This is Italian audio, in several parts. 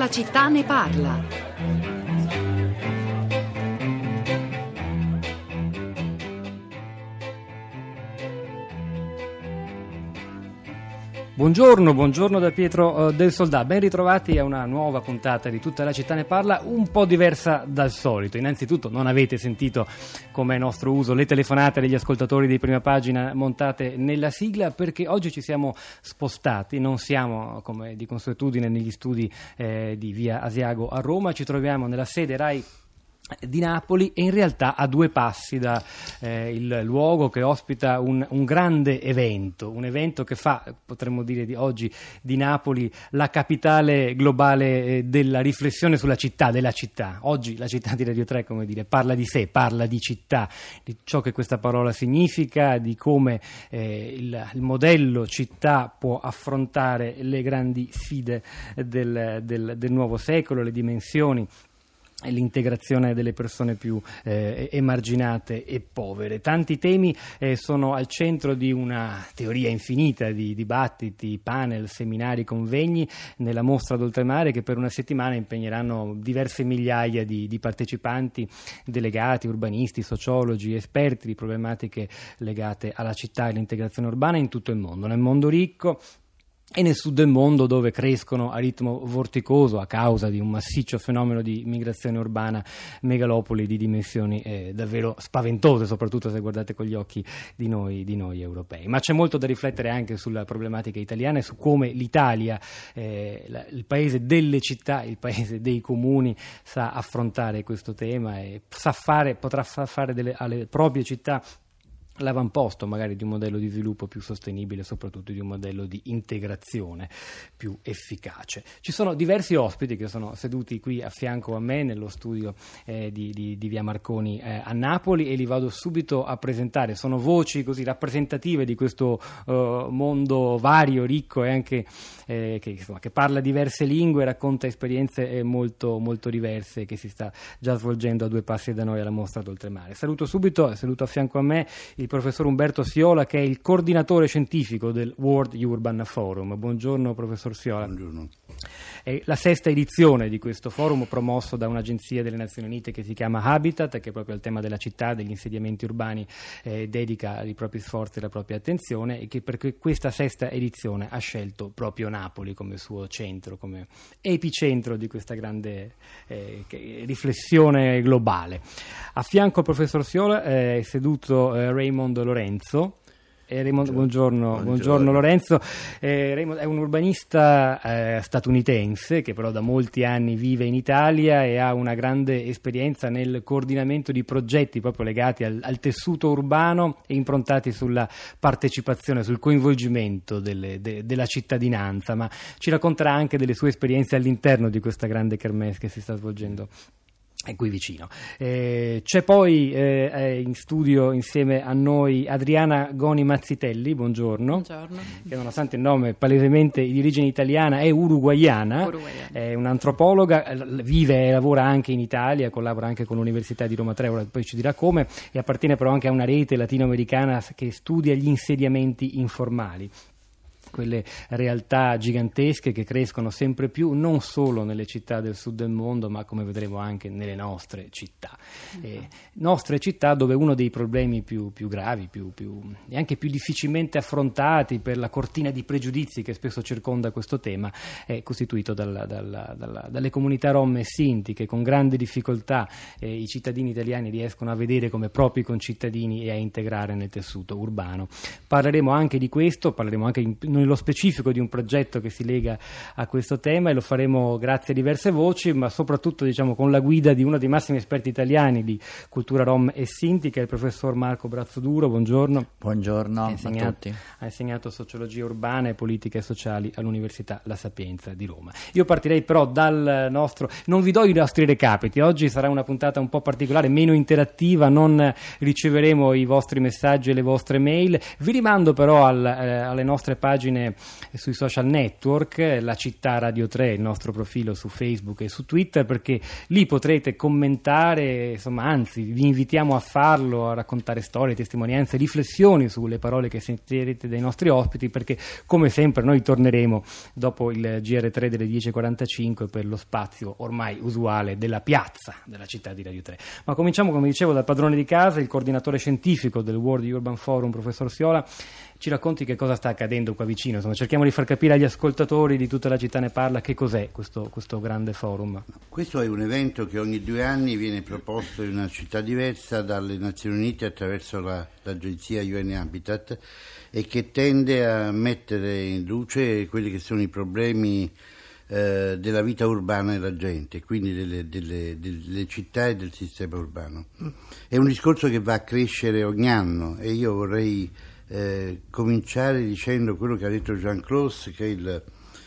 città ne parla. Buongiorno da Pietro del Soldà, ben ritrovati a una nuova puntata di Tutta la città ne parla, un po' diversa dal solito. Innanzitutto non avete sentito, come è nostro uso, le telefonate degli ascoltatori di Prima Pagina montate nella sigla, perché oggi ci siamo spostati, non siamo come di consuetudine negli studi di via Asiago a Roma, ci troviamo nella sede RAI di Napoli e in realtà a due passi da il luogo che ospita un grande evento, un evento che fa, potremmo dire di oggi, di Napoli la capitale globale della riflessione sulla città, della città. Oggi la città di Radio 3, come dire, parla di sé, parla di città, di ciò che questa parola significa, di come il modello città può affrontare le grandi sfide del nuovo secolo, le dimensioni, l'integrazione delle persone più emarginate e povere. Tanti temi sono al centro di una teoria infinita di dibattiti, panel, seminari, convegni nella mostra d'Oltremare, che per una settimana impegneranno diverse migliaia di partecipanti, delegati, urbanisti, sociologi, esperti di problematiche legate alla città e all'integrazione urbana in tutto il mondo, nel mondo ricco e nel sud del mondo, dove crescono a ritmo vorticoso a causa di un massiccio fenomeno di migrazione urbana, megalopoli di dimensioni davvero spaventose, soprattutto se guardate con gli occhi di noi europei. Ma c'è molto da riflettere anche sulla problematica italiana e su come l'Italia, il paese delle città, il paese dei comuni, sa affrontare questo tema e potrà fare alle proprie città l'avamposto magari di un modello di sviluppo più sostenibile, soprattutto di un modello di integrazione più efficace. Ci sono diversi ospiti che sono seduti qui a fianco a me nello studio di via Marconi a Napoli, e li vado subito a presentare. Sono voci così rappresentative di questo mondo vario, ricco e anche che parla diverse lingue, racconta esperienze molto, molto diverse, che si sta già svolgendo a due passi da noi alla mostra d'Oltremare. Saluto a fianco a me il professor Umberto Siola, che è il coordinatore scientifico del World Urban Forum. Buongiorno professor Siola. Buongiorno. È la sesta edizione di questo forum, promosso da un'agenzia delle Nazioni Unite che si chiama Habitat, che proprio al tema della città, degli insediamenti urbani dedica i propri sforzi e la propria attenzione, e che per questa sesta edizione ha scelto proprio Napoli come suo centro, come epicentro di questa grande riflessione globale. A fianco al professor Siola è seduto Raymond Lorenzo. Raymond, buongiorno Lorenzo. Raymond è un urbanista statunitense che però da molti anni vive in Italia e ha una grande esperienza nel coordinamento di progetti proprio legati al tessuto urbano e improntati sulla partecipazione, sul coinvolgimento della cittadinanza, ma ci racconterà anche delle sue esperienze all'interno di questa grande kermesse che si sta svolgendo è qui vicino. C'è poi in studio insieme a noi Adriana Goni Mazzitelli, buongiorno. Che nonostante il nome palesemente di origine italiana è uruguaiana. È un'antropologa, vive e lavora anche in Italia, collabora anche con l'Università di Roma 3, ora poi ci dirà come, e appartiene però anche a una rete latinoamericana che studia gli insediamenti informali, quelle realtà gigantesche che crescono sempre più non solo nelle città del sud del mondo, ma come vedremo anche nelle nostre città. Nostre città dove uno dei problemi più gravi e anche più difficilmente affrontati per la cortina di pregiudizi che spesso circonda questo tema è costituito dalle comunità rom e sinti, che con grande difficoltà i cittadini italiani riescono a vedere come propri concittadini e a integrare nel tessuto urbano. Parleremo anche di questo, parleremo anche nello specifico di un progetto che si lega a questo tema, e lo faremo grazie a diverse voci, ma soprattutto con la guida di uno dei massimi esperti italiani di cultura rom e sinti, che è il professor Marco Brazzoduro. Buongiorno. Buongiorno a tutti. Ha insegnato sociologia urbana e politiche sociali all'Università La Sapienza di Roma. Io partirei però dal nostro, non vi do i nostri recapiti, oggi sarà una puntata un po' particolare, meno interattiva, non riceveremo i vostri messaggi e le vostre mail, vi rimando però alle nostre pagine pagine sui social network, la città Radio 3, il nostro profilo su Facebook e su Twitter, perché lì potrete commentare, insomma, anzi vi invitiamo a farlo, a raccontare storie, testimonianze, riflessioni sulle parole che sentirete dai nostri ospiti, perché come sempre noi torneremo dopo il GR3 delle 10.45 per lo spazio ormai usuale della piazza della città di Radio 3. Ma cominciamo, come dicevo, dal padrone di casa, il coordinatore scientifico del World Urban Forum, professor Siola. Ci racconti che cosa sta accadendo qua vicino? Insomma, cerchiamo di far capire agli ascoltatori di Tutta la città ne parla che cos'è questo grande forum. Questo è un evento che ogni 2 anni viene proposto in una città diversa dalle Nazioni Unite attraverso l'agenzia UN Habitat e che tende a mettere in luce quelli che sono i problemi della vita urbana della gente, quindi delle città e del sistema urbano. È un discorso che va a crescere ogni anno e io vorrei cominciare dicendo quello che ha detto Jean Claus, che è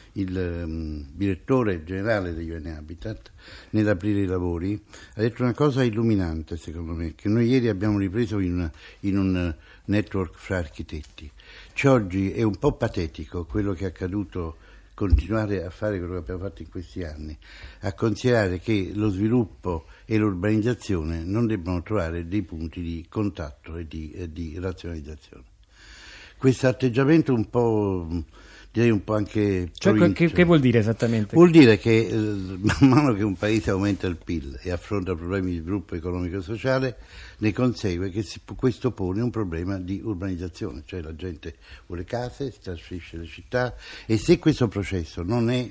il direttore generale di UN Habitat, nell'aprire i lavori. Ha detto una cosa illuminante, secondo me, che noi ieri abbiamo ripreso in un network fra architetti. Cioè, oggi è un po' patetico quello che è accaduto, continuare a fare quello che abbiamo fatto in questi anni, a considerare che lo sviluppo e l'urbanizzazione non debbano trovare dei punti di contatto e di razionalizzazione. Questo atteggiamento un po', direi un po' anche che vuol dire esattamente? Vuol dire che man mano che un paese aumenta il PIL e affronta problemi di sviluppo economico e sociale, ne consegue che questo pone un problema di urbanizzazione, cioè la gente vuole case, si trasferisce alle città, e se questo processo non è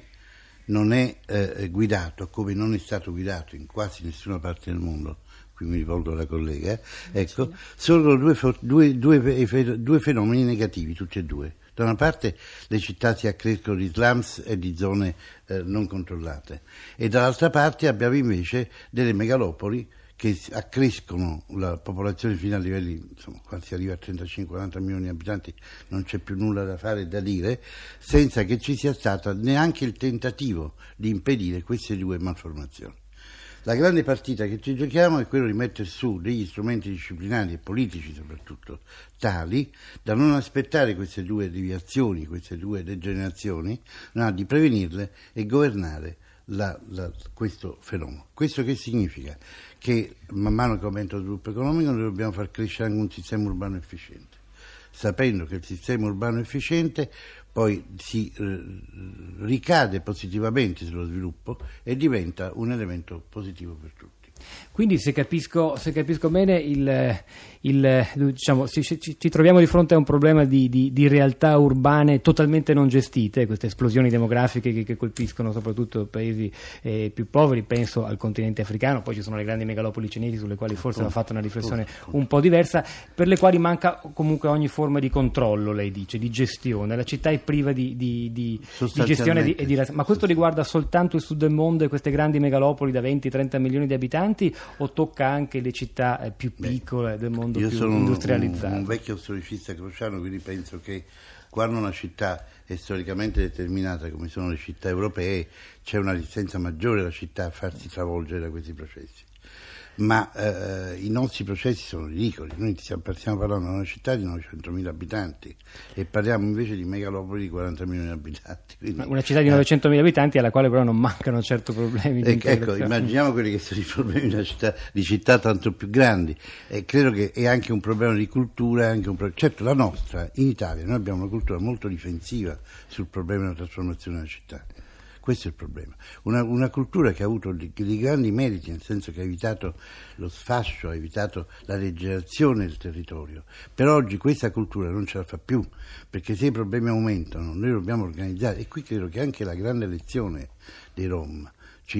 guidato come non è stato guidato in quasi nessuna parte del mondo, qui mi rivolgo alla collega, ecco, sono due fenomeni negativi, tutti e due. Da una parte le città si accrescono di slums e di zone non controllate, e dall'altra parte abbiamo invece delle megalopoli che accrescono la popolazione fino a livelli, insomma, quando si arriva a 35-40 milioni di abitanti non c'è più nulla da fare e da dire, senza che ci sia stato neanche il tentativo di impedire queste due malformazioni. La grande partita che ci giochiamo è quello di mettere su degli strumenti disciplinari e politici soprattutto tali da non aspettare queste due deviazioni, queste due degenerazioni, ma di prevenirle e governare questo fenomeno. Questo che significa? Che man mano che aumenta lo sviluppo economico noi dobbiamo far crescere anche un sistema urbano efficiente, sapendo che il sistema urbano efficiente poi si ricade positivamente sullo sviluppo e diventa un elemento positivo per tutti. Quindi se capisco bene diciamo, ci troviamo di fronte a un problema di realtà urbane totalmente non gestite, queste esplosioni demografiche che colpiscono soprattutto paesi più poveri, penso al continente africano, poi ci sono le grandi megalopoli cinesi sulle quali forse va fatta una riflessione un po' diversa, per le quali manca comunque ogni forma di controllo, lei dice, di gestione. La città è priva di gestione ma questo riguarda soltanto il sud del mondo e queste grandi megalopoli da 20-30 milioni di abitanti, o tocca anche le città più piccole del mondo più industrializzato? Io sono un vecchio storicista crociano, quindi penso che quando una città è storicamente determinata, come sono le città europee, c'è una resistenza maggiore della città a farsi travolgere da questi processi. Ma i nostri processi sono ridicoli. Noi stiamo parlando di una città di 900.000 abitanti e parliamo invece di megalopoli di 40 milioni di abitanti. Quindi, una città di 900.000 abitanti alla quale però non mancano certo problemi di ecco, immaginiamo quelli che sono i problemi di città tanto più grandi. Credo che è anche un problema di cultura, certo la nostra, in Italia, noi abbiamo una cultura molto difensiva sul problema della trasformazione della città. Questo è il problema. Una cultura che ha avuto dei grandi meriti, nel senso che ha evitato lo sfascio, ha evitato la degenerazione del territorio. Per oggi questa cultura non ce la fa più, perché se i problemi aumentano noi dobbiamo organizzare, e qui credo che anche la grande lezione dei Rom ci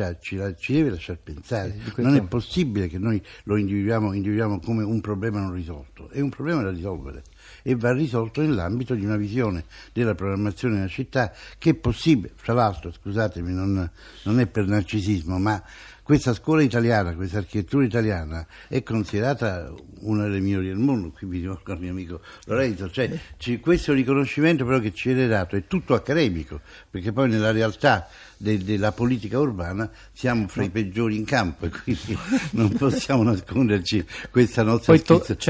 deve lasciar pensare. Non è possibile che noi lo individuiamo come un problema non risolto, è un problema da risolvere e va risolto nell'ambito di una visione della programmazione della città che è possibile. Fra l'altro, scusatemi, non è per narcisismo, ma questa scuola italiana, questa architettura italiana è considerata una delle migliori del mondo. Qui mi rivolgo al mio amico Lorenzo, questo riconoscimento però che ci viene dato è tutto accademico, perché poi nella realtà della politica urbana siamo fra i peggiori in campo e quindi non possiamo nasconderci questa nostra ci avvicineremo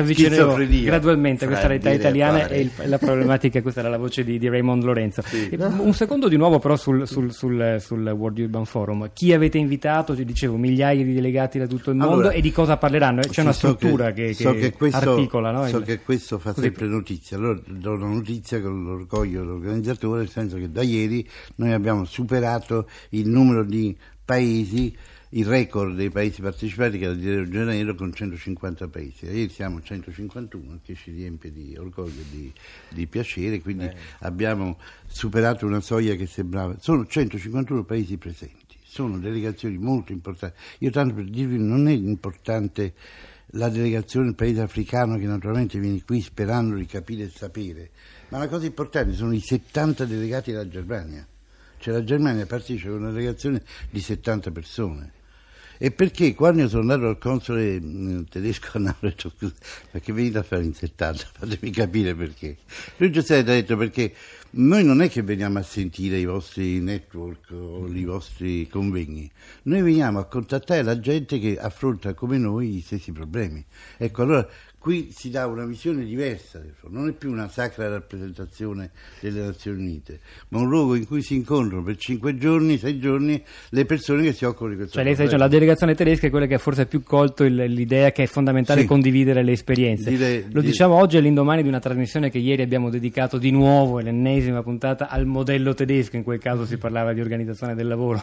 gradualmente a questa realtà italiana e la problematica. Questa era la voce di Raymond Lorenzo. Sì. Un secondo di nuovo però sul World Urban Forum. Chi avete invitato? Ti dicevo, migliaia di delegati da tutto il mondo, e di cosa parleranno? C'è una struttura che articola, no? So che questo fa sempre notizia. Allora do una notizia con l'orgoglio dell'organizzatore, nel senso che da ieri noi abbiamo superato il numero di paesi, il record dei paesi partecipati, che era di Rio de Janeiro, con 150 paesi. Ieri siamo a 151, che ci riempie di orgoglio e di piacere, quindi abbiamo superato una soglia che sembrava. Sono 151 paesi presenti, sono delegazioni molto importanti. Io tanto per dirvi, non è importante la delegazione del paese africano, che naturalmente viene qui sperando di capire e sapere, ma la cosa importante sono i 70 delegati della Germania. Cioè la Germania partecipa con una delegazione di 70 persone. E perché quando io sono andato al console tedesco a Napoli, ho detto: scusa, perché venite a fare in 70? Fatemi capire perché. Lui Giuseppe ha detto: perché noi non è che veniamo a sentire i vostri network o i vostri convegni, noi veniamo a contattare la gente che affronta come noi gli stessi problemi. Ecco, allora qui si dà una visione diversa, non è più una sacra rappresentazione delle Nazioni Unite, ma un luogo in cui si incontrano per 5 giorni, 6 giorni le persone che si occupano di questo. Cioè lei sta dicendo, la delegazione tedesca è quella che forse ha più colto l'idea che è fondamentale condividere le esperienze. Lo diciamo oggi all'indomani di una trasmissione che ieri abbiamo dedicato di nuovo, l'ennesima puntata, al modello tedesco. In quel caso si parlava di organizzazione del lavoro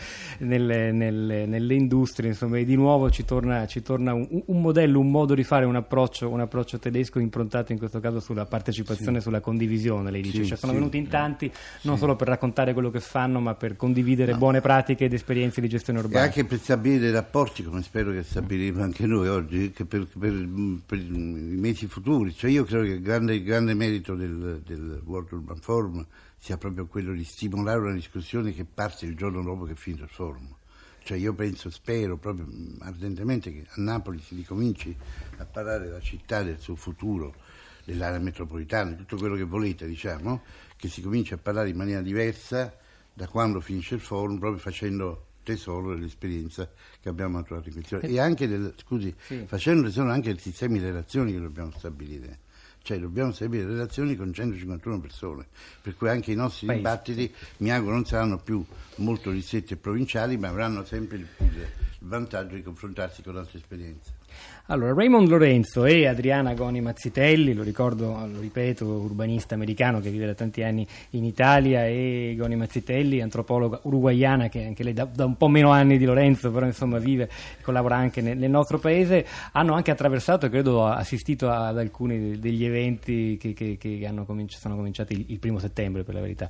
nelle industrie, insomma, e di nuovo ci torna un modello, un modo di fare, un approccio tedesco improntato in questo caso sulla partecipazione, sulla condivisione. Lei dice, sono venuti in tanti non solo per raccontare quello che fanno, ma per condividere buone pratiche ed esperienze di gestione urbana. E anche per stabilire dei rapporti, come spero che stabiliremo anche noi oggi, che per i mesi futuri. Cioè io credo che il grande merito del World Urban Forum sia proprio quello di stimolare una discussione che parte il giorno dopo che è finito il forum. Cioè io spero proprio ardentemente che a Napoli si ricominci a parlare della città, del suo futuro, dell'area metropolitana, di tutto quello che volete, diciamo, che si cominci a parlare in maniera diversa da quando finisce il forum, proprio facendo tesoro dell'esperienza che abbiamo maturato in questi anni, e anche facendo tesoro anche del sistema di relazioni che dobbiamo stabilire. Cioè dobbiamo stabilire relazioni con 151 persone, per cui anche i nostri dibattiti, mi auguro, non saranno più molto ristretti e provinciali, ma avranno sempre il vantaggio di confrontarsi con altre esperienze. Allora, Raymond Lorenzo e Adriana Goni Mazzitelli, lo ripeto, urbanista americano che vive da tanti anni in Italia, e Goni Mazzitelli, antropologa uruguaiana, che anche lei da un po' meno anni di Lorenzo, però insomma vive e collabora anche nel nostro paese, hanno anche attraversato, credo, assistito ad alcuni degli eventi che sono cominciati il 1 settembre, per la verità.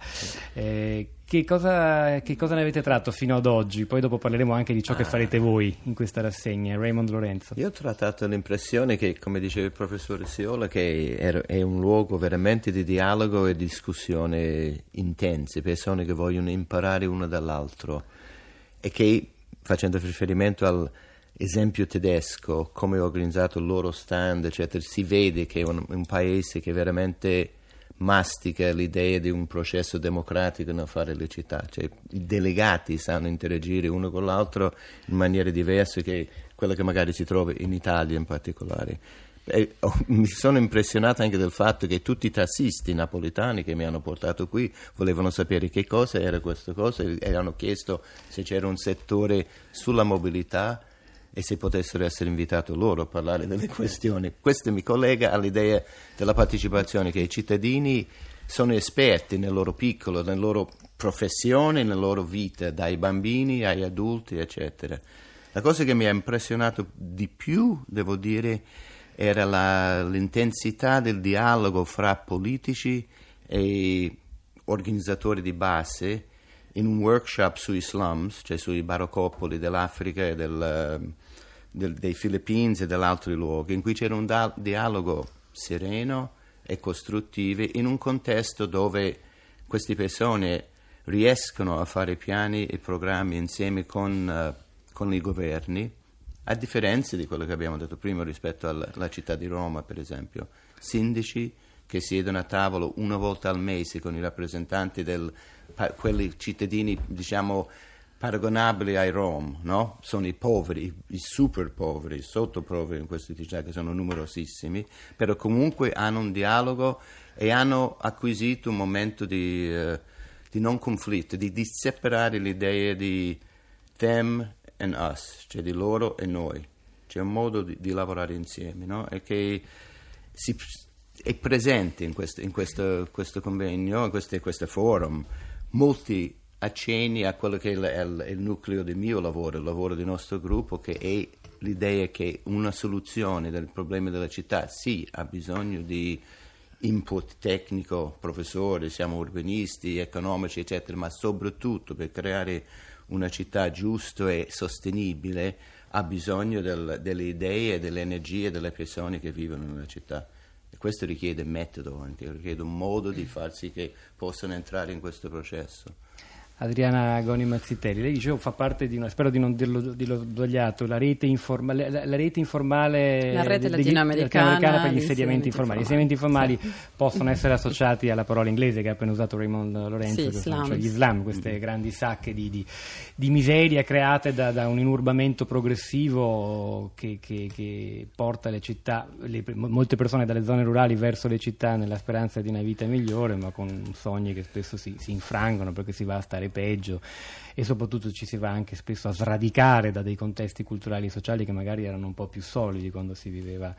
Che cosa ne avete tratto fino ad oggi? Poi dopo parleremo anche di ciò che farete voi in questa rassegna. Raymond Lorenzo. Io ho trattato l'impressione che, come diceva il professore Siola, che è un luogo veramente di dialogo e discussione intense, persone che vogliono imparare uno dall'altro, e che, facendo riferimento all'esempio tedesco, come è organizzato il loro stand, eccetera, si vede che è un paese che veramente mastica l'idea di un processo democratico nel fare le città, cioè i delegati sanno interagire uno con l'altro in maniere diverse che quella che magari si trova in Italia in particolare. Mi sono impressionato anche del fatto che tutti i tassisti napoletani che mi hanno portato qui volevano sapere che cosa era questa cosa e hanno chiesto se c'era un settore sulla mobilità e se potessero essere invitati loro a parlare delle questioni. Questo mi collega all'idea della partecipazione, che i cittadini sono esperti nel loro piccolo, nella loro professione, nella loro vita, dai bambini agli adulti, eccetera. La cosa che mi ha impressionato di più, devo dire, era l'intensità del dialogo fra politici e organizzatori di base in un workshop sui slums, cioè sui baraccopoli dell'Africa e dei Filippini e degli altri luoghi, in cui c'era un dialogo sereno e costruttivo in un contesto dove queste persone riescono a fare piani e programmi insieme con i governi, a differenza di quello che abbiamo detto prima rispetto alla città di Roma, per esempio. Sindaci che siedono a tavolo una volta al mese con i rappresentanti quelli cittadini, diciamo, paragonabili ai Rom, no? Sono i poveri, i super poveri, i sottopoveri in queste città che sono numerosissimi, però comunque hanno un dialogo e hanno acquisito un momento di non conflitto, di separare l'idea di them and us, cioè di loro e noi. C'è un modo di lavorare insieme, no? E che è presente in questo convegno, in questo forum, molti accenni a quello che è il nucleo del mio lavoro, il lavoro del nostro gruppo, che è l'idea che una soluzione del problema della città sì ha bisogno di input tecnico, professori, siamo urbanisti, economici, eccetera, ma soprattutto per creare una città giusta e sostenibile ha bisogno delle idee e delle energie delle persone che vivono nella città. E questo richiede metodo, anche richiede un modo di far sì che possano entrare in questo processo. Adriana Goni Mazzitelli, lei dicevo fa parte di una, spero di non dirlo sbagliato, la rete informale latinoamericana per gli insediamenti informali. Gli insediamenti informali sì. Possono essere associati alla parola inglese che ha appena usato Raymond Lorenzo, sì, cioè gli slam, queste grandi sacche di miseria create da un inurbamento progressivo che porta le città, molte persone dalle zone rurali verso le città nella speranza di una vita migliore, ma con sogni che spesso si infrangono perché si va a stare peggio e soprattutto ci si va anche spesso a sradicare da dei contesti culturali e sociali che magari erano un po' più solidi quando si viveva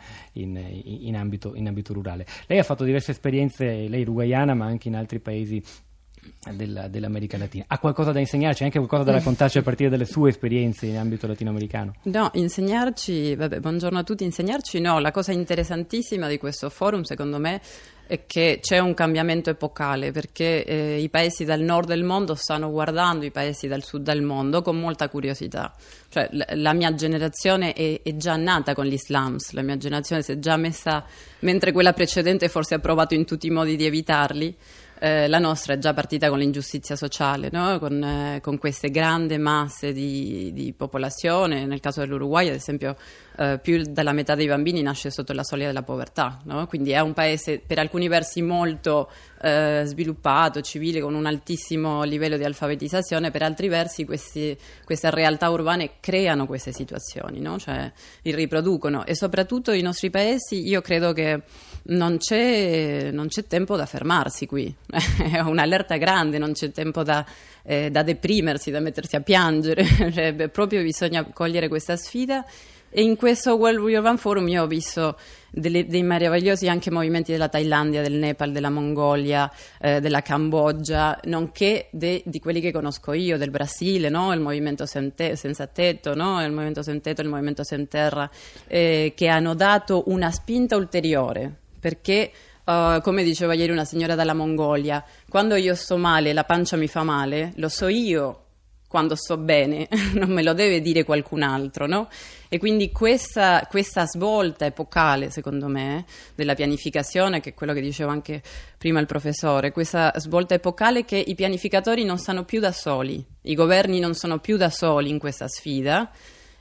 in ambito rurale. Lei ha fatto diverse esperienze, lei uruguaiana, ma anche in altri paesi dell'America Latina. Ha qualcosa da insegnarci, anche qualcosa da raccontarci a partire dalle sue esperienze in ambito latinoamericano? No, insegnarci, buongiorno a tutti, insegnarci no, la cosa interessantissima di questo forum secondo me è che c'è un cambiamento epocale perché i paesi del nord del mondo stanno guardando i paesi del sud del mondo con molta curiosità. Cioè, la mia generazione è già nata con gli slums, la mia generazione si è già messa, mentre quella precedente forse ha provato in tutti i modi di evitarli. La nostra è già partita con l'ingiustizia sociale, no? Con queste grandi masse di popolazione. Nel caso dell'Uruguay, ad esempio, più della metà dei bambini nasce sotto la soglia della povertà, no? Quindi è un paese per alcuni versi molto sviluppato, civile, con un altissimo livello di alfabetizzazione, per altri versi queste realtà urbane creano queste situazioni, no? Cioè li riproducono, e soprattutto i nostri paesi, io credo che non c'è tempo da fermarsi qui, è un'allerta grande, non c'è tempo da deprimersi, da mettersi a piangere, cioè, proprio bisogna cogliere questa sfida. E in questo World Urban Forum io ho visto dei meravigliosi anche movimenti della Thailandia, del Nepal, della Mongolia, della Cambogia, nonché di quelli che conosco io, del Brasile, no? Il movimento Senza Tetto, no? Il movimento Sem Tetto, il movimento Sem Terra, che hanno dato una spinta ulteriore, perché come diceva ieri una signora dalla Mongolia, quando io sto male, la pancia mi fa male, lo so io quando sto bene, non me lo deve dire qualcun altro, no? E quindi questa svolta epocale, secondo me, della pianificazione, che è quello che diceva anche prima il professore, questa svolta epocale che i pianificatori non stanno più da soli, i governi non sono più da soli in questa sfida,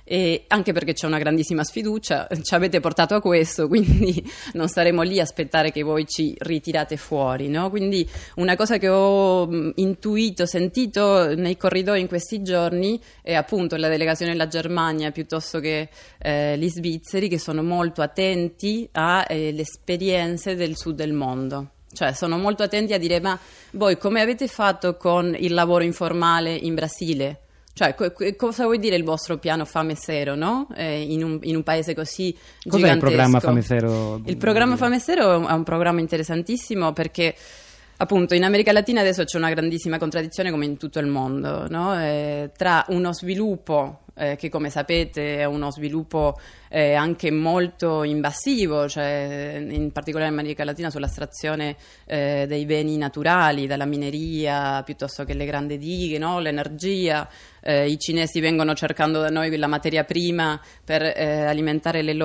e anche perché c'è una grandissima sfiducia, ci avete portato a questo, quindi non staremo lì a aspettare che voi ci ritirate fuori, no? Quindi una cosa che ho intuito, sentito nei corridoi in questi giorni è appunto la delegazione della Germania piuttosto che gli svizzeri, che sono molto attenti alle esperienze del sud del mondo. Cioè sono molto attenti a dire: ma voi come avete fatto con il lavoro informale in Brasile? Cioè, cosa vuol dire il vostro piano Fame Zero, no? In un paese così gigantesco. Cos'è il programma Fame Zero? Il programma Fame Zero è un programma interessantissimo perché, appunto, in America Latina adesso c'è una grandissima contraddizione, come in tutto il mondo, no? Tra uno sviluppo che, come sapete, è uno sviluppo anche molto invasivo, cioè in particolare in America Latina sull'astrazione dei beni naturali, dalla mineria piuttosto che le grandi dighe, no? L'energia. I cinesi vengono cercando da noi la materia prima per alimentare la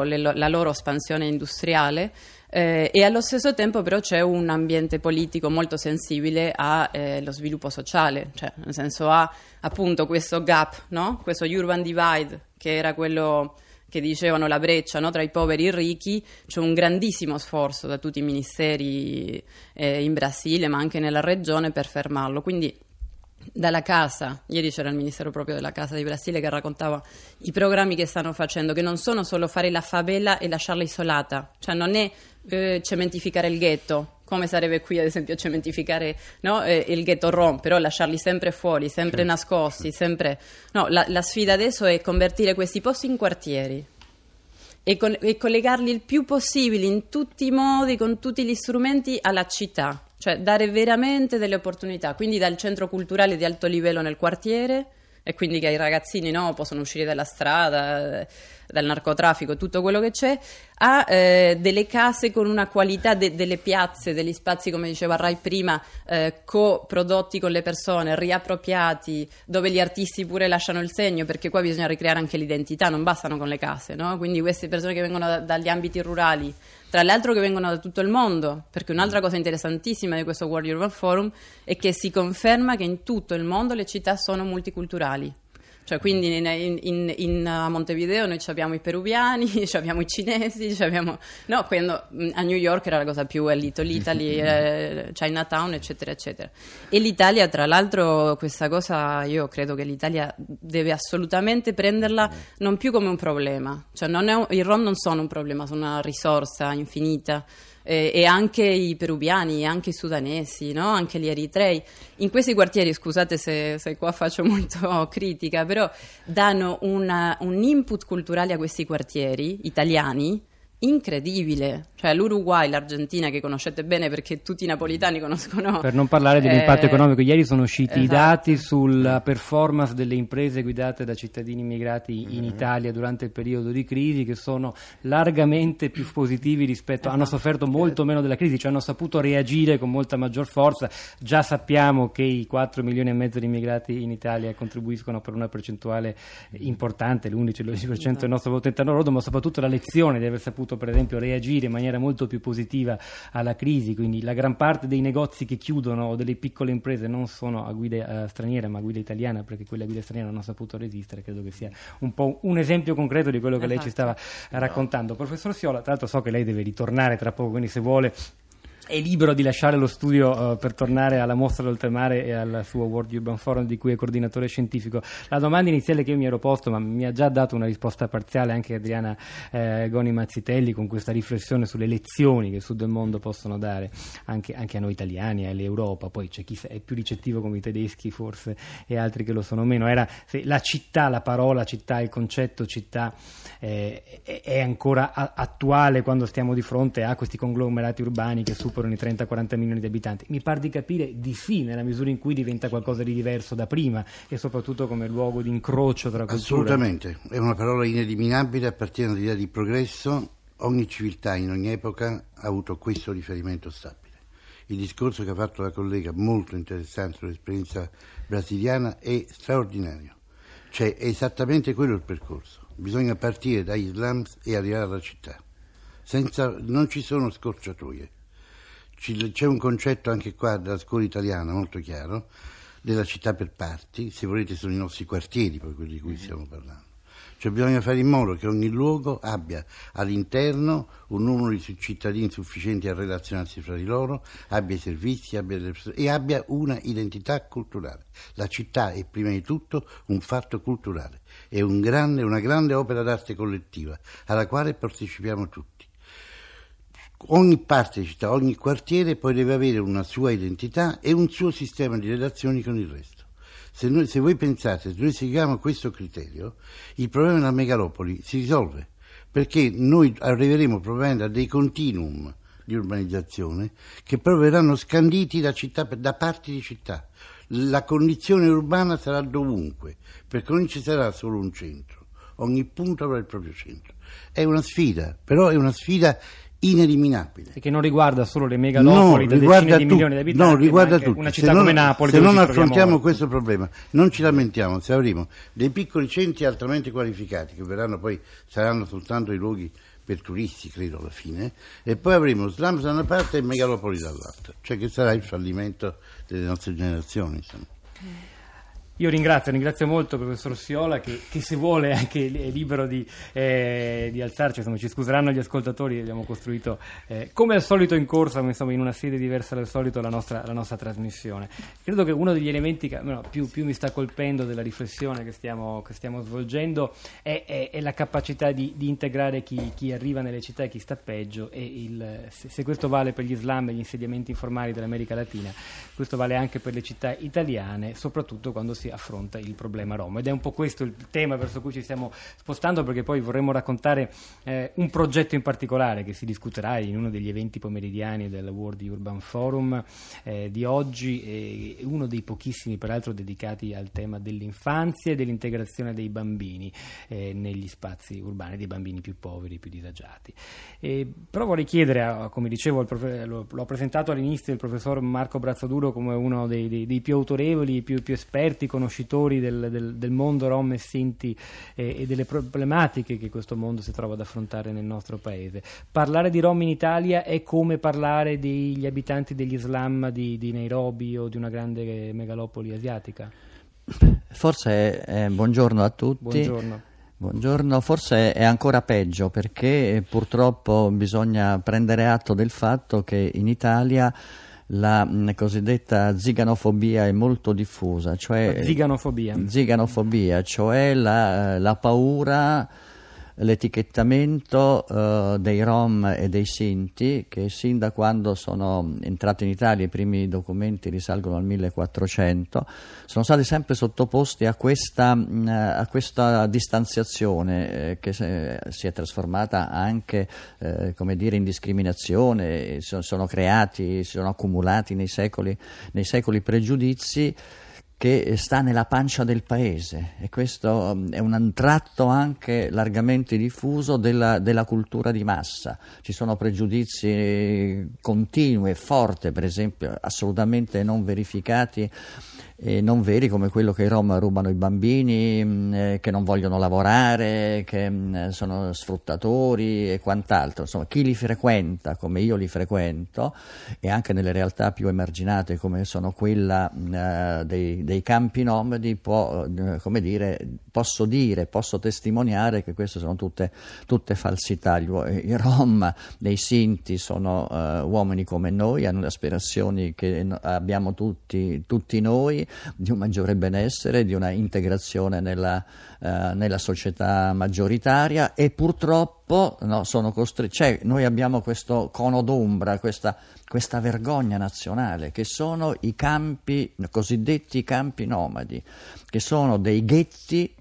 loro espansione industriale. E allo stesso tempo però c'è un ambiente politico molto sensibile allo sviluppo sociale, cioè nel senso appunto questo gap, no? Questo urban divide, che era quello che dicevano la breccia, no? Tra i poveri e i ricchi. C'è un grandissimo sforzo da tutti i ministeri in Brasile, ma anche nella regione, per fermarlo. Quindi dalla casa. Ieri c'era il ministero proprio della casa di Brasile che raccontava i programmi che stanno facendo, che non sono solo fare la favela e lasciarla isolata, cioè non è cementificare il ghetto, come sarebbe qui ad esempio cementificare, no, il ghetto rom, però lasciarli sempre fuori, sempre nascosti, sempre... No, la sfida adesso è convertire questi posti in quartieri e collegarli il più possibile in tutti i modi, con tutti gli strumenti alla città, cioè dare veramente delle opportunità, quindi dal centro culturale di alto livello nel quartiere, e quindi che i ragazzini, no, possono uscire dalla strada, dal narcotraffico, tutto quello che c'è, a delle case con una qualità, delle piazze, degli spazi, come diceva Rai prima, coprodotti con le persone, riappropriati, dove gli artisti pure lasciano il segno, perché qua bisogna ricreare anche l'identità, non bastano con le case, no? Quindi queste persone che vengono dagli ambiti rurali, tra l'altro che vengono da tutto il mondo, perché un'altra cosa interessantissima di questo World Urban Forum è che si conferma che in tutto il mondo le città sono multiculturali. Cioè, quindi a Montevideo noi abbiamo i peruviani, abbiamo i cinesi, no, quando a New York era la cosa più Little Italy, Chinatown, eccetera, eccetera. E l'Italia, tra l'altro, questa cosa io credo che l'Italia deve assolutamente prenderla non più come un problema. Cioè, i Rom non sono un problema, sono una risorsa infinita. E anche i peruviani, anche i sudanesi, no? Anche gli eritrei. In questi quartieri, scusate se qua faccio molto critica, però danno un input culturale a questi quartieri italiani incredibile. Cioè l'Uruguay, l'Argentina, che conoscete bene perché tutti i napolitani conoscono. Per non parlare dell'impatto economico, ieri sono usciti esatto. i dati sulla performance delle imprese guidate da cittadini immigrati in Italia durante il periodo di crisi, che sono largamente più positivi rispetto, hanno sofferto molto meno della crisi, cioè hanno saputo reagire con molta maggior forza. Già sappiamo che i 4 milioni e mezzo di immigrati in Italia contribuiscono per una percentuale importante, l'11-12% del nostro voto interno lordo, ma soprattutto la lezione di aver saputo per esempio reagire in maniera molto più positiva alla crisi. Quindi la gran parte dei negozi che chiudono o delle piccole imprese non sono a guida straniera ma a guida italiana, perché quelle a guida straniera non hanno saputo resistere. Credo che sia un po' un esempio concreto di quello che lei ci stava raccontando. Professor Siola, tra l'altro so che lei deve ritornare tra poco, quindi se vuole è libero di lasciare lo studio per tornare alla Mostra d'Oltremare e al suo World Urban Forum di cui è coordinatore scientifico. La domanda iniziale che io mi ero posto, ma mi ha già dato una risposta parziale anche Adriana Goni Mazzitelli, con questa riflessione sulle lezioni che il sud del mondo possono dare anche a noi italiani e all'Europa. Poi c'è chi è più ricettivo come i tedeschi forse e altri che lo sono meno. Era se la città, la parola città, il concetto città è ancora attuale quando stiamo di fronte a questi conglomerati urbani che superano i 30-40 milioni di abitanti. Mi par di capire di sì, nella misura in cui diventa qualcosa di diverso da prima e soprattutto come luogo di incrocio tra culture. Assolutamente, è una parola ineliminabile, appartiene all'idea di progresso. Ogni civiltà in ogni epoca ha avuto questo riferimento stabile. Il discorso che ha fatto la collega, molto interessante sull'esperienza brasiliana, è straordinario. Cioè è esattamente quello il percorso. Bisogna partire dagli slums e arrivare alla città. Non ci sono scorciatoie. C'è un concetto anche qua della scuola italiana molto chiaro, della città per parti, se volete sono i nostri quartieri, poi quelli di cui stiamo parlando. Cioè bisogna fare in modo che ogni luogo abbia all'interno un numero di cittadini sufficienti a relazionarsi fra di loro, abbia i servizi, e abbia una identità culturale. La città è prima di tutto un fatto culturale, è una grande opera d'arte collettiva alla quale partecipiamo tutti. Ogni parte di città, ogni quartiere poi deve avere una sua identità e un suo sistema di relazioni con il resto. Se voi pensate, se noi seguiamo questo criterio, il problema della megalopoli si risolve, perché noi arriveremo probabilmente a dei continuum di urbanizzazione che però verranno scanditi da parti di città. La condizione urbana sarà dovunque, perché non ci sarà solo un centro, ogni punto avrà il proprio centro. È una sfida, però è una sfida ineliminabile. E che non riguarda solo le megalopoli da decine di milioni di abitanti, no, riguarda tutti. Una città come Napoli. Se non affrontiamo questo problema, non ci lamentiamo se avremo dei piccoli centri altamente qualificati che saranno soltanto i luoghi per turisti, credo, alla fine, e poi avremo slums da una parte e megalopoli dall'altra, cioè che sarà il fallimento delle nostre generazioni, insomma. Io ringrazio molto il professor Siola che se vuole anche è libero di alzarci, insomma, ci scuseranno gli ascoltatori, abbiamo costruito come al solito in corsa, insomma, in una sede diversa dal solito la nostra trasmissione. Credo che uno degli elementi che più mi sta colpendo della riflessione che stiamo svolgendo è la capacità di integrare chi arriva nelle città e chi sta peggio, e se questo vale per gli Islam e gli insediamenti informali dell'America Latina, questo vale anche per le città italiane, soprattutto quando si affronta il problema Rom, ed è un po' questo il tema verso cui ci stiamo spostando, perché poi vorremmo raccontare un progetto in particolare che si discuterà in uno degli eventi pomeridiani del World Urban Forum di oggi, e uno dei pochissimi peraltro dedicati al tema dell'infanzia e dell'integrazione dei bambini negli spazi urbani, dei bambini più poveri, più disagiati. Però vorrei chiedere, come dicevo, l'ho presentato all'inizio il professor Marco Brazzaduro come uno dei più autorevoli, più esperti, conoscitori del mondo rom e sinti e delle problematiche che questo mondo si trova ad affrontare nel nostro paese. Parlare di rom in Italia è come parlare degli abitanti degli Islam di Nairobi o di una grande megalopoli asiatica? Forse buongiorno a tutti. Buongiorno, forse è ancora peggio, perché purtroppo bisogna prendere atto del fatto che in Italia la cosiddetta ziganofobia è molto diffusa, cioè ziganofobia, cioè la paura, l'etichettamento dei Rom e dei Sinti, che sin da quando sono entrati in Italia, i primi documenti risalgono al 1400, sono stati sempre sottoposti a questa distanziazione che si è trasformata anche in discriminazione. Sono creati, si sono accumulati nei secoli pregiudizi che sta nella pancia del paese, e questo è un tratto anche largamente diffuso della cultura di massa. Ci sono pregiudizi continui e forti, per esempio assolutamente non verificati e non veri, come quello che i Rom rubano i bambini, che non vogliono lavorare, che sono sfruttatori e quant'altro. Insomma, chi li frequenta come io li frequento, e anche nelle realtà più emarginate come sono quella dei campi nomadi, posso testimoniare che queste sono tutte falsità. I Rom dei Sinti sono uomini come noi, hanno le aspirazioni che abbiamo tutti noi, di un maggiore benessere, di una integrazione nella società maggioritaria, e purtroppo sono costretti. Noi abbiamo questo cono d'ombra, questa vergogna nazionale, che sono i cosiddetti campi nomadi, che sono dei ghetti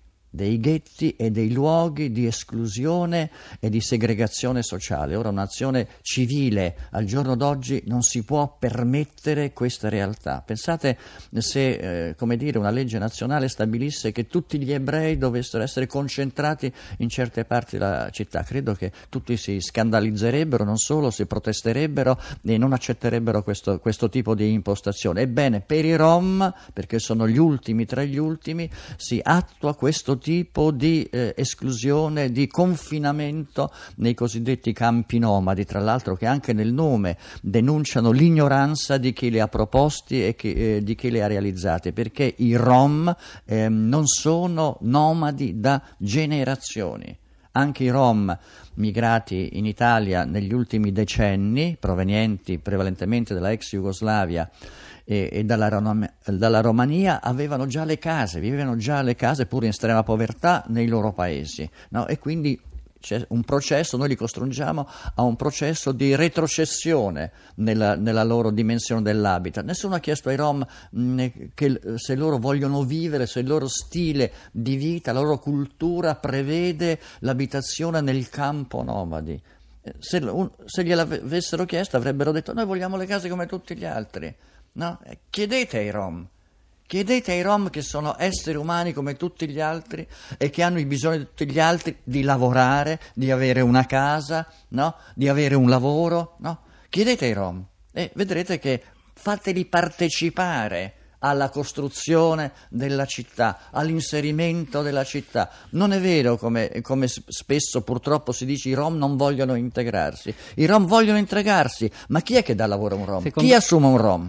e dei luoghi di esclusione e di segregazione sociale. Ora, un'azione civile al giorno d'oggi non si può permettere questa realtà. Pensate se una legge nazionale stabilisse che tutti gli ebrei dovessero essere concentrati in certe parti della città. Credo che tutti si scandalizzerebbero, non solo si protesterebbero e non accetterebbero questo tipo di impostazione. Ebbene, per i Rom, perché sono gli ultimi tra gli ultimi, si attua questo tipo di esclusione, di confinamento nei cosiddetti campi nomadi, tra l'altro che anche nel nome denunciano l'ignoranza di chi li ha proposti e di chi li ha realizzati, perché i Rom non sono nomadi da generazioni. Anche i Rom migrati in Italia negli ultimi decenni, provenienti prevalentemente dalla ex Jugoslavia e dalla Romania, avevano già le case, vivevano già le case pur in estrema povertà nei loro paesi, no? E quindi c'è un processo, noi li costringiamo a un processo di retrocessione nella loro dimensione dell'habitat. Nessuno ha chiesto ai Rom se loro vogliono vivere, se il loro stile di vita, la loro cultura prevede l'abitazione nel campo nomadi. Se gliel'avessero chiesto avrebbero detto: noi vogliamo le case come tutti gli altri. No? Chiedete ai Rom che sono esseri umani come tutti gli altri e che hanno i bisogni di tutti gli altri di lavorare, di avere una casa, no? Di avere un lavoro, no? Chiedete ai Rom e vedrete che fateli partecipare alla costruzione della città, all'inserimento della città. Non è vero come spesso purtroppo si dice: i Rom non vogliono integrarsi. I Rom vogliono integrarsi, ma chi è che dà lavoro a un Rom? Chi assume un Rom?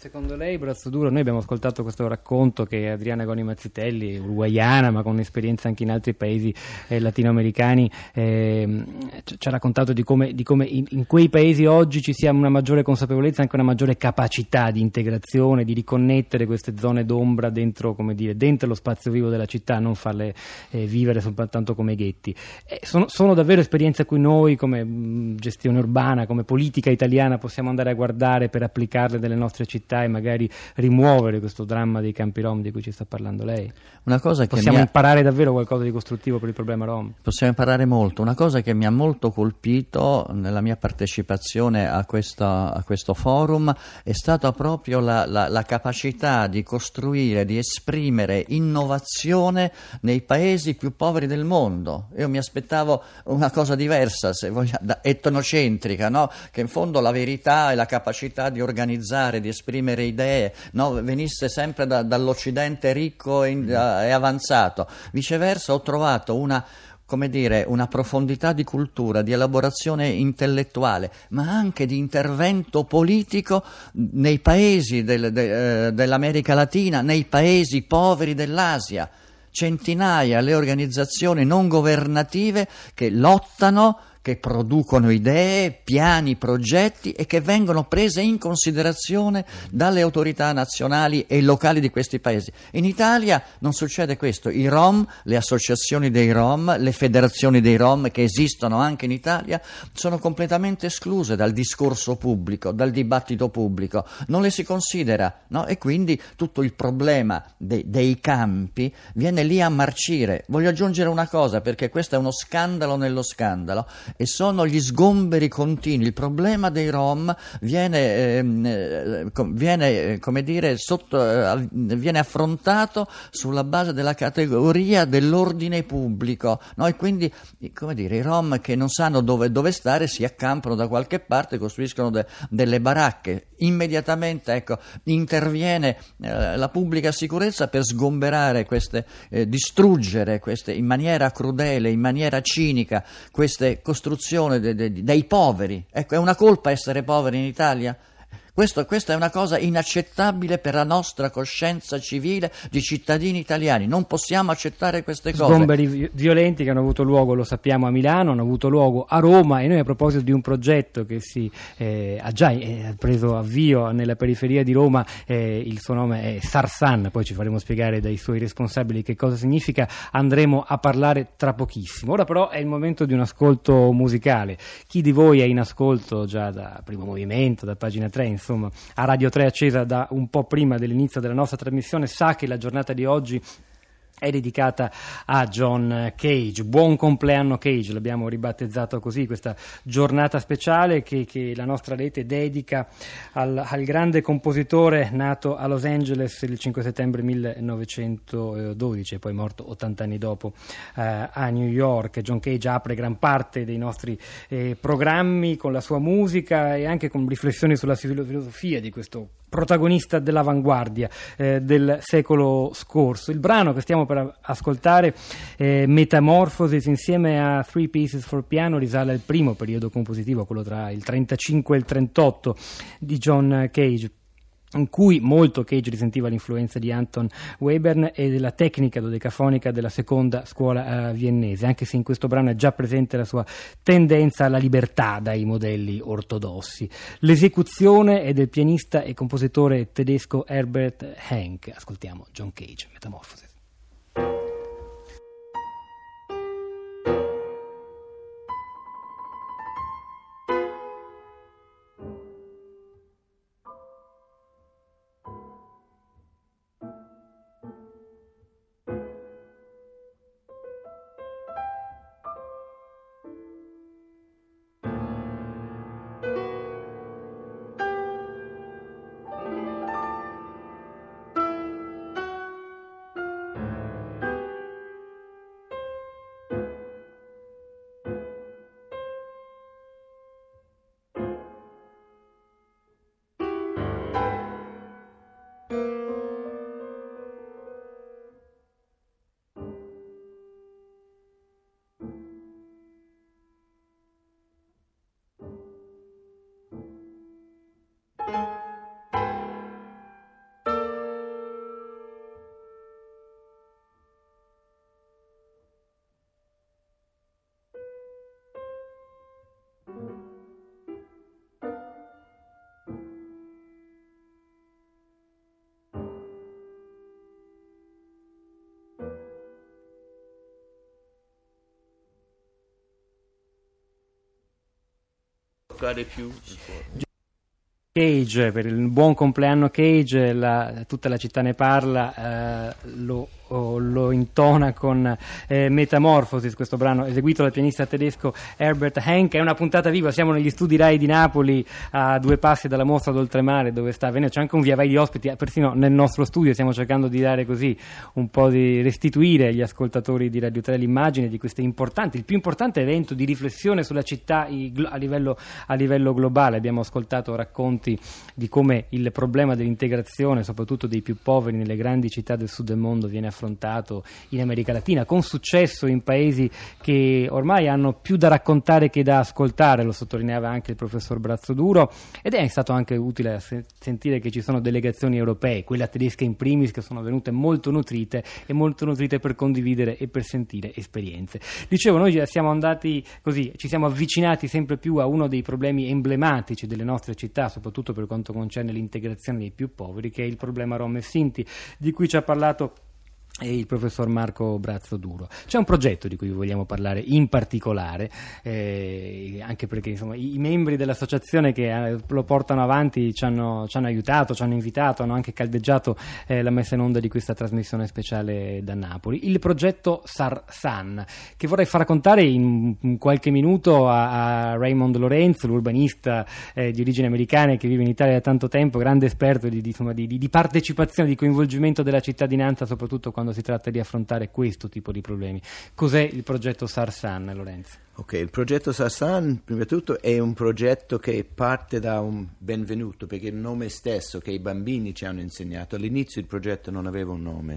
Secondo lei, Brazzo Duro, noi abbiamo ascoltato questo racconto che Adriana Goni Mazzitelli, uruguaiana ma con esperienza anche in altri paesi latinoamericani, ci ha raccontato di come in quei paesi oggi ci sia una maggiore consapevolezza, anche una maggiore capacità di integrazione, di riconnettere queste zone d'ombra dentro, come dire, dentro lo spazio vivo della città, non farle vivere soltanto come ghetti. Sono davvero esperienze a cui noi come gestione urbana, come politica italiana possiamo andare a guardare per applicarle nelle nostre città e magari rimuovere questo dramma dei campi rom di cui ci sta parlando lei? Una cosa che possiamo imparare davvero qualcosa di costruttivo per il problema rom? Possiamo imparare molto. Una cosa che mi ha molto colpito nella mia partecipazione a questo forum è stata proprio la capacità di costruire, di esprimere innovazione nei paesi più poveri del mondo. Io mi aspettavo una cosa diversa, se vogliamo, etnocentrica, no? Che in fondo la verità e la capacità di organizzare, di esprimere idee, no? Venisse sempre dall'Occidente ricco e avanzato. Viceversa ho trovato una profondità di cultura, di elaborazione intellettuale, ma anche di intervento politico nei paesi dell'America Latina, nei paesi poveri dell'Asia. Centinaia le organizzazioni non governative che lottano, che producono idee, piani, progetti e che vengono prese in considerazione dalle autorità nazionali e locali di questi paesi. In Italia non succede questo. I Rom, le associazioni dei Rom, le federazioni dei Rom che esistono anche in Italia sono completamente escluse dal discorso pubblico, dal dibattito pubblico. Non le si considera, no? E quindi tutto il problema dei campi viene lì a marcire. Voglio aggiungere una cosa, perché questo è uno scandalo nello scandalo, e sono gli sgomberi continui. Il problema dei Rom viene affrontato sulla base della categoria dell'ordine pubblico, no? E quindi, i Rom che non sanno dove stare si accampano da qualche parte, costruiscono delle baracche. Immediatamente, interviene la pubblica sicurezza per sgomberare distruggere queste, in maniera crudele, in maniera cinica, queste costruzione dei poveri. È una colpa essere poveri in Italia? Questa è una cosa inaccettabile per la nostra coscienza civile di cittadini italiani. Non possiamo accettare queste cose. Sgomberi violenti che hanno avuto luogo, lo sappiamo, a Milano, hanno avuto luogo a Roma, e noi, a proposito di un progetto che ha già preso avvio nella periferia di Roma, il suo nome è Sarsan, poi ci faremo spiegare dai suoi responsabili che cosa significa, andremo a parlare tra pochissimo. Ora però è il momento di un ascolto musicale. Chi di voi è in ascolto già da Primo Movimento, da Pagina 3, insomma, a Radio 3 accesa da un po' prima dell'inizio della nostra trasmissione, sa che la giornata di oggi è dedicata a John Cage. Buon compleanno Cage, l'abbiamo ribattezzato così, questa giornata speciale che la nostra rete dedica al grande compositore nato a Los Angeles il 5 settembre 1912 e poi morto 80 anni dopo a New York. John Cage apre gran parte dei nostri programmi con la sua musica e anche con riflessioni sulla filosofia di questo protagonista dell'avanguardia del secolo scorso. Il brano che stiamo per ascoltare, Metamorphosis, insieme a Three Pieces for Piano, risale al primo periodo compositivo, quello tra il 35 e il 38 di John Cage, in cui molto Cage risentiva l'influenza di Anton Webern e della tecnica dodecafonica della seconda scuola viennese, anche se in questo brano è già presente la sua tendenza alla libertà dai modelli ortodossi. L'esecuzione è del pianista e compositore tedesco Herbert Henk. Ascoltiamo John Cage, Metamorphosis. Cage, per il buon compleanno Cage, tutta la città ne parla, lo intona con Metamorphosis, questo brano eseguito dal pianista tedesco Herbert Henke. È una puntata viva, siamo negli studi Rai di Napoli, a 2 passi dalla mostra d'Oltremare dove sta avvenendo, c'è anche un via vai di ospiti, persino nel nostro studio stiamo cercando di dare così un po' di restituire agli ascoltatori di Radio 3 l'immagine di questo importante, il più importante evento di riflessione sulla città a livello globale. Abbiamo ascoltato racconti di come il problema dell'integrazione, soprattutto dei più poveri nelle grandi città del sud del mondo, viene affrontato in America Latina con successo in paesi che ormai hanno più da raccontare che da ascoltare, lo sottolineava anche il professor Brazzoduro, ed è stato anche utile sentire che ci sono delegazioni europee, quella tedesca in primis, che sono venute molto nutrite per condividere e per sentire esperienze. Dicevo, noi siamo andati così, ci siamo avvicinati sempre più a uno dei problemi emblematici delle nostre città, soprattutto per quanto concerne l'integrazione dei più poveri, che è il problema Rom e Sinti, di cui ci ha parlato il professor Marco Brazzoduro. C'è un progetto di cui vogliamo parlare in particolare, anche perché insomma i membri dell'associazione che lo portano avanti ci hanno aiutato, ci hanno invitato, hanno anche caldeggiato la messa in onda di questa trasmissione speciale da Napoli. Il progetto Sarsan, che vorrei far raccontare in qualche minuto a Raymond Lorenz, l'urbanista di origine americana che vive in Italia da tanto tempo, grande esperto di partecipazione, di coinvolgimento della cittadinanza, soprattutto quando si tratta di affrontare questo tipo di problemi. Cos'è il progetto Sarsan, Lorenzo? Ok, il progetto Sarsan, prima di tutto, è un progetto che parte da un benvenuto, perché il nome stesso che i bambini ci hanno insegnato, all'inizio il progetto non aveva un nome,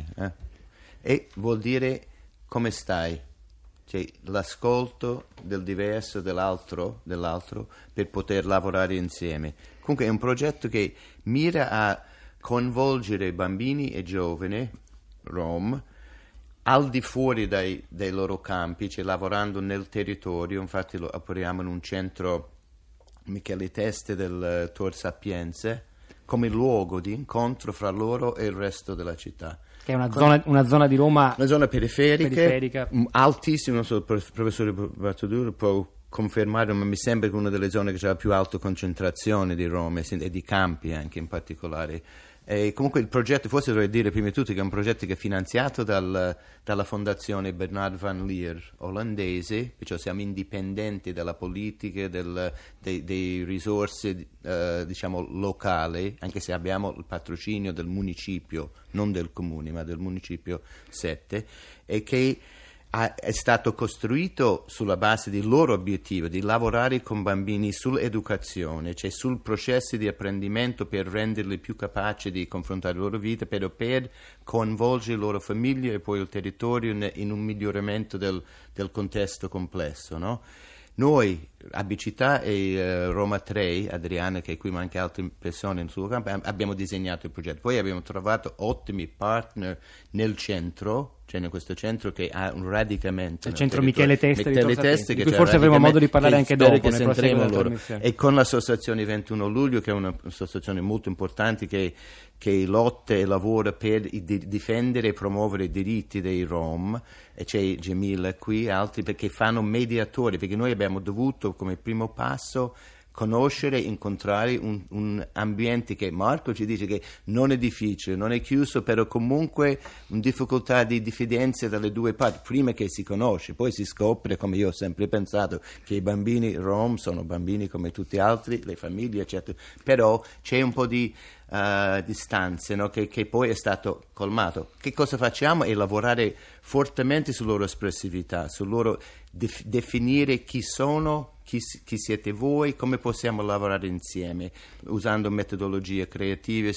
e vuol dire come stai, cioè l'ascolto del diverso, dell'altro, per poter lavorare insieme. Comunque è un progetto che mira a coinvolgere bambini e giovani Rom al di fuori dai loro campi, cioè lavorando nel territorio. Infatti lo apriamo in un centro Michele Teste del Tor Sapienze come luogo di incontro fra loro e il resto della città, che è una zona di Roma, una zona periferica. Altissima. Non so, il professore Brazzoduro può confermare, ma mi sembra che una delle zone che c'è la più alta concentrazione di Roma e di campi anche in particolare. E comunque il progetto, forse dovrei dire prima di tutto che è un progetto che è finanziato dalla fondazione Bernard van Leer olandese, perciò siamo indipendenti dalla politica, dei risorse diciamo locali, anche se abbiamo il patrocinio del municipio, non del comune ma del municipio 7, e che è stato costruito sulla base del loro obiettivo di lavorare con bambini sull'educazione, cioè sul processo di apprendimento per renderli più capaci di confrontare la loro vita, però per coinvolgere le loro famiglie e poi il territorio in un miglioramento del contesto complesso, no? Noi, Abicità e Roma 3, Adriana che è qui ma anche altre persone nel suo campo, abbiamo disegnato il progetto. Poi abbiamo trovato ottimi partner nel centro, cioè in questo centro che ha radicamente... Il centro Michele Teste di cui forse avremo modo di parlare anche dopo, nel prossimo loro. E con l'associazione 21 luglio, che è un'associazione molto importante che lotta e lavora per difendere e promuovere i diritti dei Rom, e c'è Gemila qui e altri, perché fanno mediatori, perché noi abbiamo dovuto come primo passo conoscere, incontrare un ambiente che Marco ci dice che non è difficile, non è chiuso, però comunque una difficoltà di diffidenza dalle due parti, prima che si conosce, poi si scopre, come io ho sempre pensato, che i bambini Rom sono bambini come tutti gli altri, le famiglie eccetera, però c'è un po' di distanze, no? che poi è stato colmato. Che cosa facciamo? È lavorare fortemente sulla loro espressività, sul loro definire chi sono, chi siete voi, come possiamo lavorare insieme, usando metodologie creative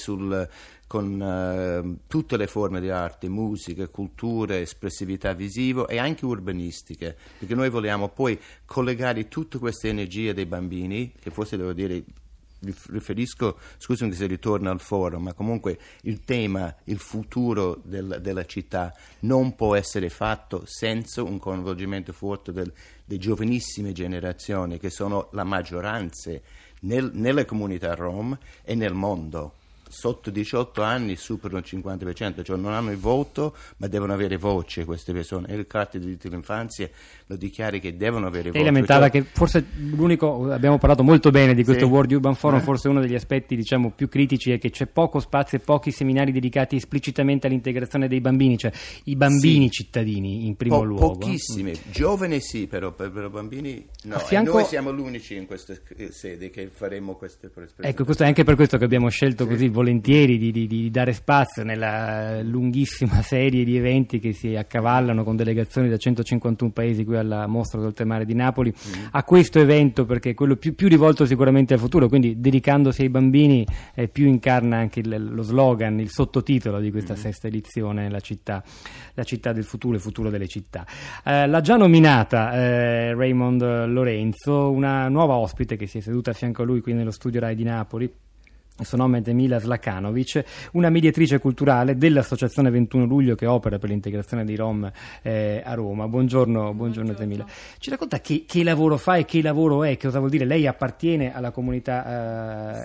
con tutte le forme di arte, musica, cultura, espressività visiva e anche urbanistiche, perché noi vogliamo poi collegare tutta questa energia dei bambini, che forse devo dire riferisco, scusami se ritorno al forum, ma comunque il tema, il futuro della città non può essere fatto senza un coinvolgimento forte delle giovanissime generazioni che sono la maggioranza nelle comunità rom e nel mondo. Sotto 18 anni superano il 50%, cioè non hanno il voto ma devono avere voce queste persone, e il Carta dei diritti dell'infanzia lo dichiara che devono avere voce. Lei lamentava che forse l'unico, abbiamo parlato molto bene di questo World Urban Forum, forse uno degli aspetti diciamo più critici è che c'è poco spazio e pochi seminari dedicati esplicitamente all'integrazione dei bambini, cioè i bambini cittadini in primo luogo. Pochissimi, giovani sì, però per bambini no, fianco... e noi siamo l'unici in questa sede che faremo queste presentazioni. Ecco, questo è anche per questo che abbiamo scelto così volentieri di dare spazio nella lunghissima serie di eventi che si accavallano con delegazioni da 151 paesi qui alla Mostra d'Oltremare di Napoli a questo evento, perché è quello più rivolto sicuramente al futuro, quindi dedicandosi ai bambini più incarna anche lo slogan, il sottotitolo di questa sesta edizione, la città del futuro, il futuro delle città. L'ha già nominata Raymond Lorenzo, una nuova ospite che si è seduta a fianco a lui qui nello studio Rai di Napoli. Il suo nome è Temila Slakanovic, una mediatrice culturale dell'Associazione 21 Luglio che opera per l'integrazione dei Rom a Roma. Buongiorno Temila. Ci racconta che lavoro fa e che lavoro è, che cosa vuol dire? Lei appartiene alla comunità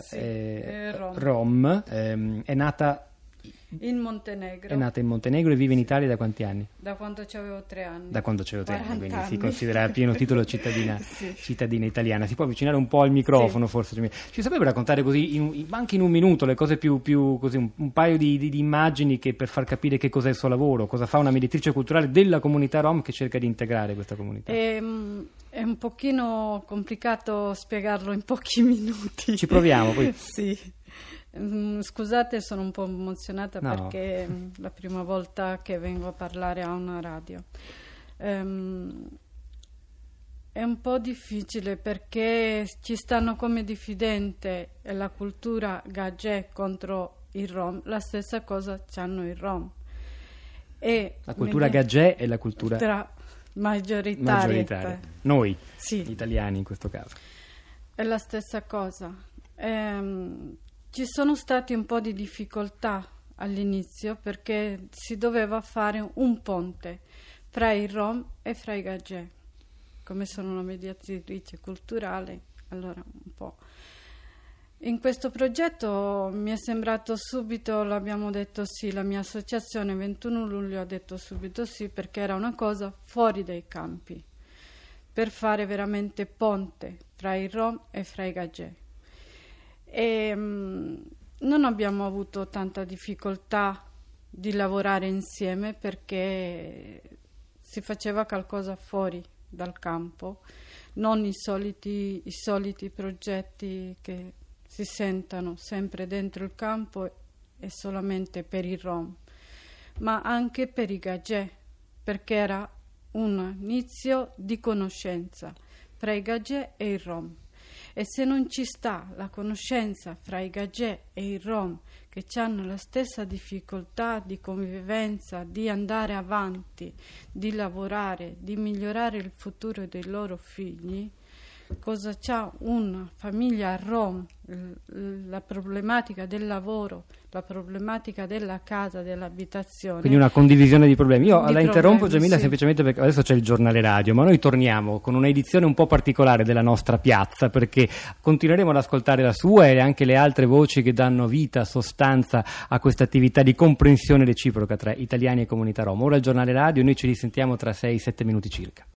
Rom, è nata in Montenegro. È nata in Montenegro e vive in Italia da quanti anni? Da quando avevo 3 anni. Da quando avevo 3 anni, quindi anni. si considera a pieno titolo cittadina italiana. Si può avvicinare un po' al microfono, forse? Ci saprebbe raccontare così, anche in un minuto, le cose più così, un paio di immagini che per far capire che cos'è il suo lavoro, cosa fa una mediatrice culturale della comunità Rom che cerca di integrare questa comunità? È un pochino complicato spiegarlo in pochi minuti. Ci proviamo poi. Sì. Scusate, sono un po' emozionata perché è la prima volta che vengo a parlare a una radio. È un po' difficile perché ci stanno come diffidente la cultura Gagè contro i Rom, la stessa cosa c'hanno i Rom. E la cultura Gagè e la cultura maggioritaria. Noi, italiani in questo caso. È la stessa cosa. Ci sono stati un po' di difficoltà all'inizio perché si doveva fare un ponte fra i Rom e fra i Gagè. Come sono una mediatrice culturale, allora un po'. In questo progetto mi è sembrato subito, l'abbiamo detto sì, la mia associazione 21 luglio ha detto subito sì, perché era una cosa fuori dai campi, per fare veramente ponte fra i Rom e fra i Gagè. E non abbiamo avuto tanta difficoltà di lavorare insieme perché si faceva qualcosa fuori dal campo, non i soliti progetti che si sentono sempre dentro il campo e solamente per i Rom, ma anche per i Gagè, perché era un inizio di conoscenza fra i Gagè e i Rom. E se non ci sta la conoscenza fra i Gagè e i Rom, che hanno la stessa difficoltà di convivenza, di andare avanti, di lavorare, di migliorare il futuro dei loro figli, cosa c'ha una famiglia Rom, la problematica del lavoro, la problematica della casa, dell'abitazione. Quindi una condivisione di problemi. Io la interrompo, Gemila, semplicemente perché adesso c'è il giornale radio, ma noi torniamo con una edizione un po' particolare della nostra piazza, perché continueremo ad ascoltare la sua e anche le altre voci che danno vita, sostanza a questa attività di comprensione reciproca tra italiani e comunità rom. Ora il giornale radio, noi ci risentiamo tra 6-7 minuti circa.